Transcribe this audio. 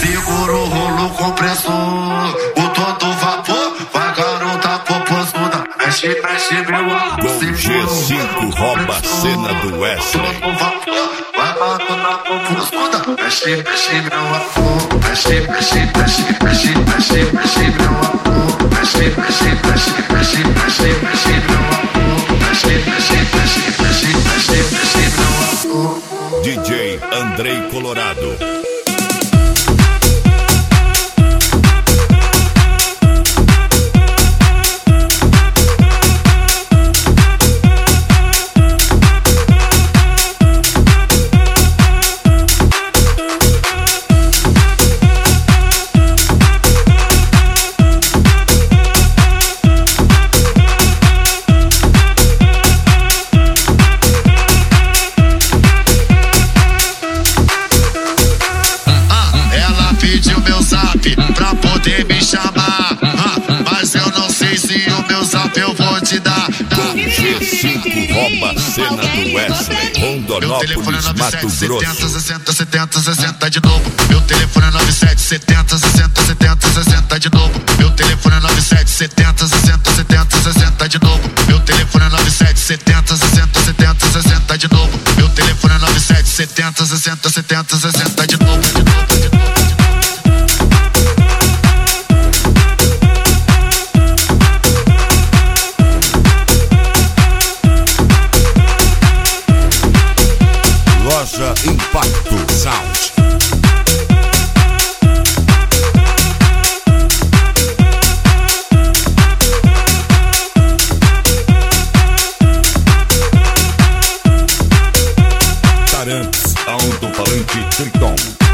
segura o rolo compressor. O todo vapor, vai garota popozuda. Mexe, mexe, meu amor. Gol G5 rouba a cena do Wesley. Todo vapor, vai garota popozuda. Mexe, mexe, meu amor. Mexe, mexe, mexe, mexe, mexe, mexe, meu amor. Mexe, mexe, mexe, mexe, mexe, mexe, meu amor. Mexe, mexe, mexe, mexe, mexe, mexe, meu amor. DJ Andrei Colorado. Pediu meu zap pra poder me chamar, mas eu não sei se o meu zap eu vou te dar. Gol G5 rouba a cena do Wesley. Rondonópolis, Mato Grosso. 60, 70, 60 de novo. Meu telefone é 97 70 60 70 60 de novo. Meu telefone é 97 70 60 70 60 de novo. Meu telefone é 97 70 60 70 60 de novo. Meu telefone é 97 70 60 70 60 de novo. Loja Impacto Sound. Tarantes, alto-falante Triton.